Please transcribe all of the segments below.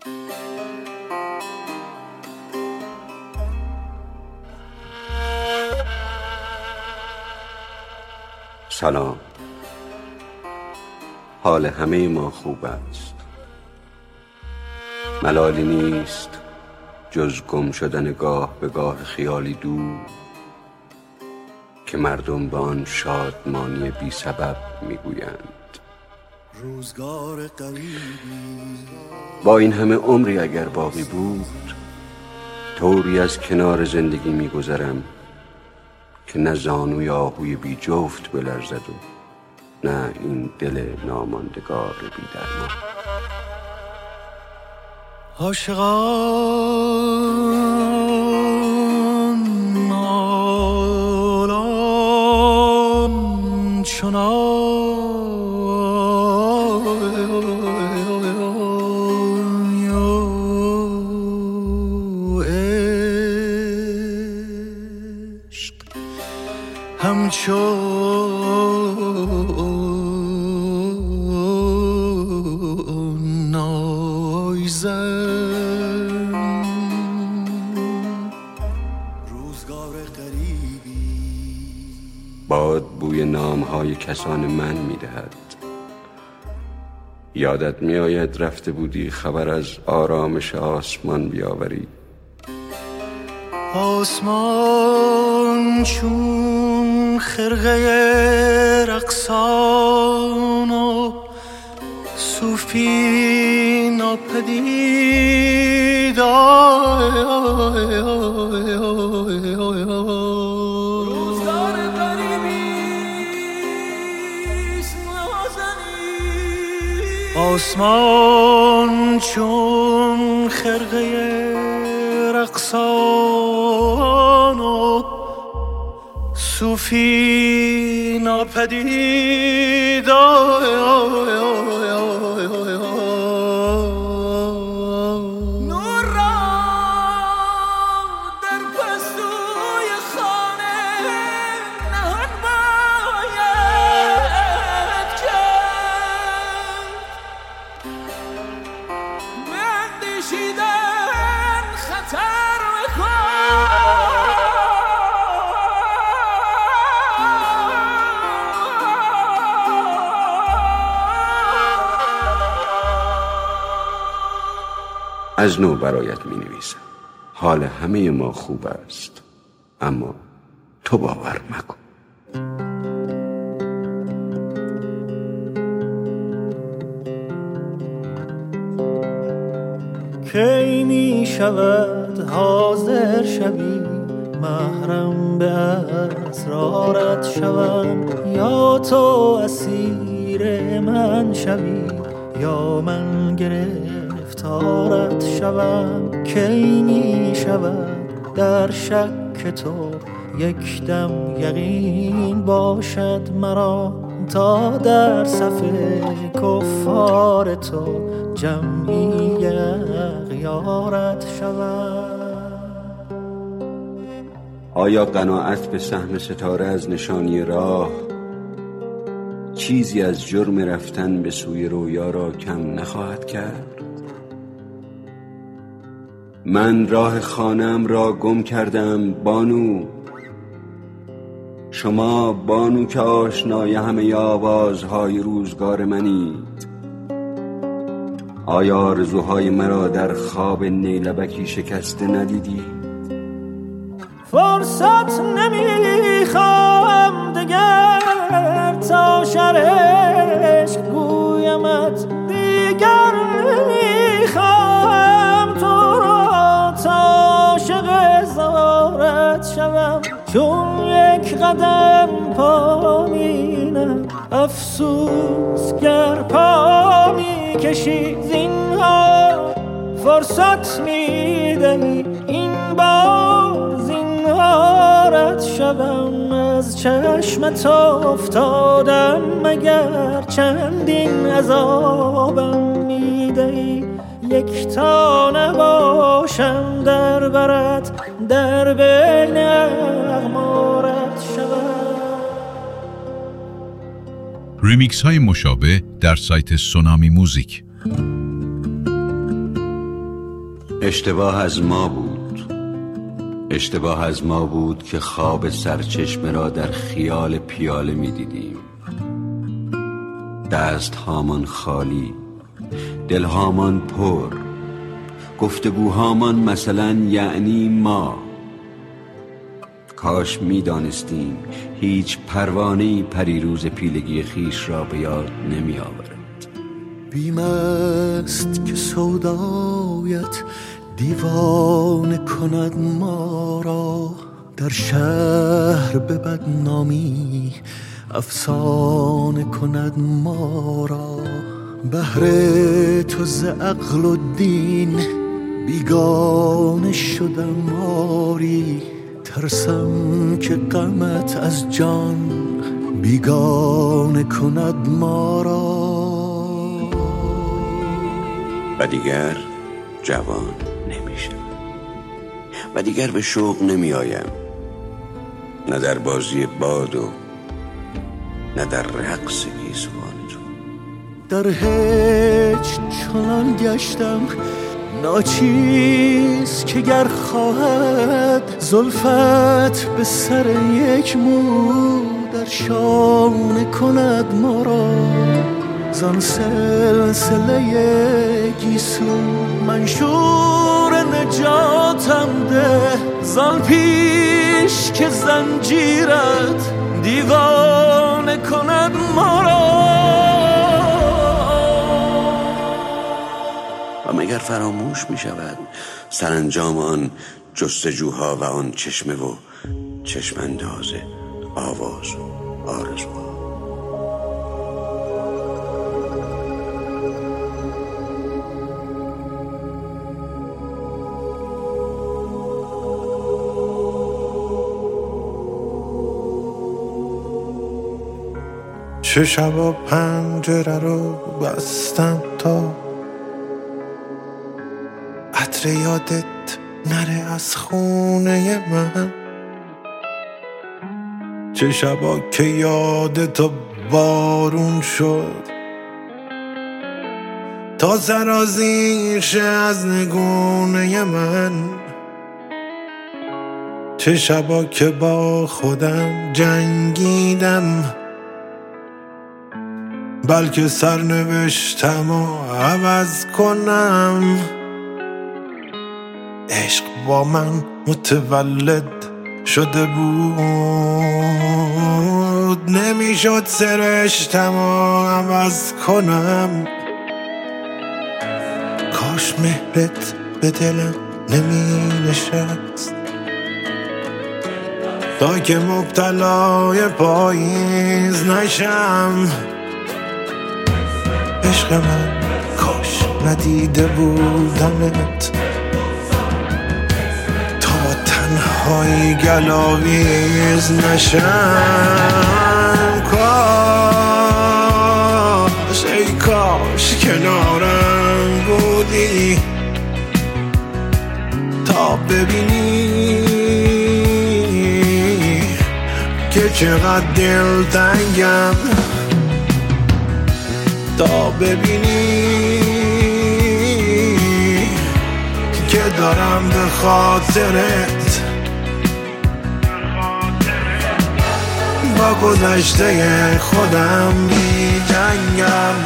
سلام. حال همه ما خوب است. ملالی نیست جز گم شدن گاه به گاه خیالی دور که مردم به آن شادمانی بی سبب میگویند. روزگار قریبی با این همه عمری اگر باقی بود، طوری از کنار زندگی میگذرم که نه زانوی آهوی بی جفت بلرزد و نه این دل ناماندگار بی درمان. عاشقان نالان عشق همچون نایزن. روزگار قریبی باد بوی نامهای کسان من میدهد. یادت میآید رفته بودی خبر از آرامش آسمان بیاوری. آسمان چون خرقه رقصان و صوفی ناپدید روزگار قریبیست نازنین. آسمان چون خرقه رقصان و صوفی ناپدید نور را در پستوی خانه نهان باید کرد. اندیشیدن خطر از نو برایت می نویسم. حال همه ما خوب است، اما تو باور مکن. کی می شود حاضر شوی محرم به اسرارت شوم، یا تو اسیر من شوی یا من گرفتارت شوم. کی می شود در شک تو یک دم یقین باشد مرا، تا در صف کفار تو جمعی اغیارت شوم. آیا قناعت به سهم ستاره از نشانی راه چیزی از جرم رفتن به سوی رویا را کم نخواهد کرد؟ من راه خانه‌ام را گم کردم بانو، شما بانو که آشنای همه آوازهای روزگار منید. آیا آرزوهای مرا در خواب نیلبکی شکسته ندیدید؟ فرصت نمیخوام دگر تا شرش گویمت، دیگر نمیخوام تو را تا عاشق زارت شوم. چون یک قدم پا مینم افسوس گر پا میکشی، زینهار فرصت میدهی این بار زینهارت شوم. از چشمت افتادم مگر چندین عذابم میدهی، یک تا نباشم در برت در بین اغمارت شوم. ریمیکس های مشابه در سایت سونامی موزیک. اشتباه از ما بود، اشتباه از ما بود که خواب سرچشمه را در خیال پیاله می دیدیم. دست هامان خالی، دل هامان پر، گفتگوهامان مثلا یعنی ما. کاش می دانستیم هیچ پروانه‌ای پریروز پیلگی خیش را به یاد نمی آورد. بیم است که سودایت دیوانه کند ما را، در شهر به بدنامی افسانه کند ما را. بهر تو ز عقل و دین بیگانه شدم آری، ترسم که غمت از جان بیگانه کند ما را. و دیگر جوان نمیشم و دیگر به شوق نمی آیم، نه در بازی باد و نه در رقص گیسوان تو. در هیچ چنان گشتم ناچیز که گر خواهد زلفت به سر یک مو در شانه کند ما را. زان سلسله گیسو منشور نجاتم ده، زان پیش که زنجیرت دیوانه کند ما را. و مگر فراموش می شود سرانجام آن جستجوها و آن چشمه و چشمانداز آواز و آرزوها؟ چه شبا پنجره رو بستم تا عطر یادت نره از خونه من. چه شبا که یادتو بارون شد تا سرازیر شه از نگونه من. چه شبا که با خودم جنگیدم بلکه سرنوشتم و عوض کنم. عشق با من متولد شده بود، نمیشد سرشتم و عوض کنم. کاش مهرت به دلم نمی نشست تا که مبتلای پاییز نشم. عشق من کاش ندیده بودمت تا با تنهایی گلاویز نشم. کاش ای کاش کنارم بودی تا ببینی که چقدر دلتنگم، تا ببینی که دارم به خاطرت با گذشته خودم بی جنگم.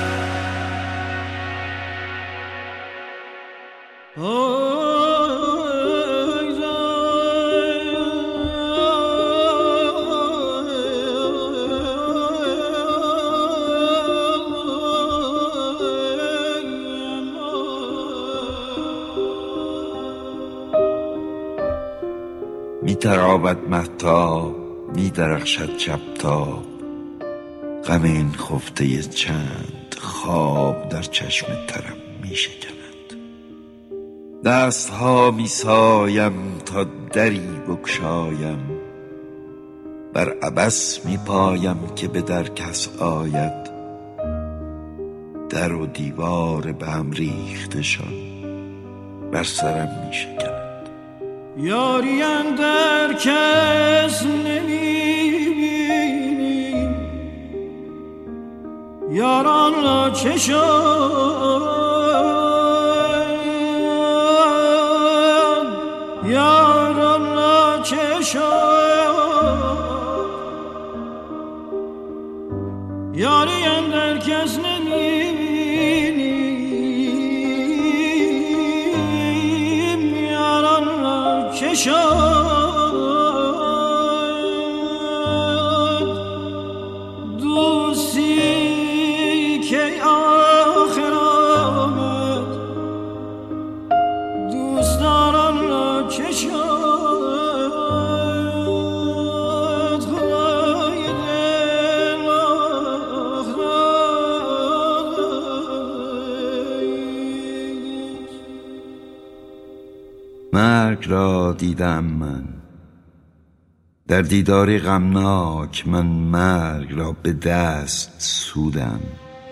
می‌تراود مهتاب، می‌درخشد شب‌تاب، غم این خفته چند خواب در چشم ترم می‌شکند. دست‌ها می‌سایم تا دری بگشایم، بر عبث می‌پایم که به در کس آید. در و دیوار به هم ریختشان بر سرم می‌شکند. یاری اندر کس نمیبینی، یاران را چه شد کشاد یاری اندر کس نمیبینیم یاران را کشاد دوستی که آخر آمد دوستداران را کشاد مرگ را دیدم من در دیداری غمناک، من مرگ را به دست سودم.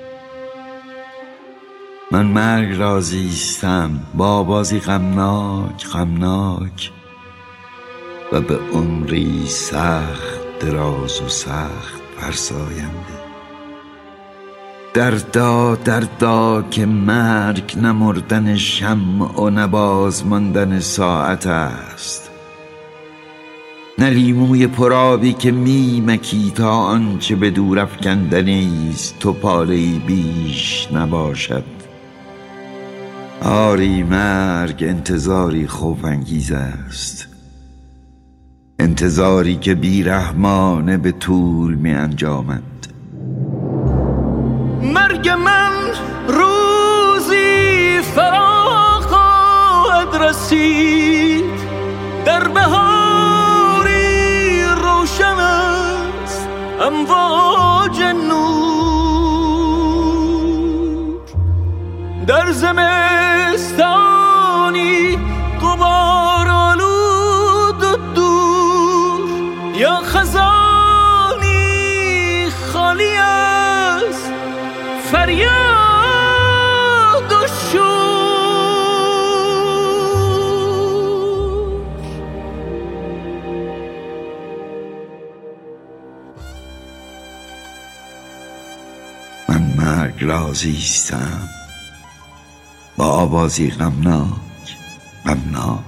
من مرگ را زیستم با بازی غمناک غمناک و به عمری سخت دراز و سخت فرساینده. دردا که مرگ نه مردن شمع و نه باز ماندن ساعت است، نه لیموی پرآبی که میمکی تا آنچه به دور افکندنی است تو پاله‌ای بیش نباشد. آری مرگ انتظاری خوف انگیز است، انتظاری که بیرحمانه به طول می انجامد. مرگ من روزی فرا خواهد رسید، در بهاری روشن است امواج نور، در زمستانی غبار آلود و دور، یا خزانی خالی است فریاد و شور. من مرگ را زیستم با آوازی غمناک غمناک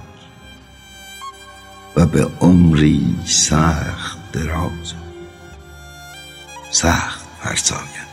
و به عمری سخت دراز و سخت فرساینده.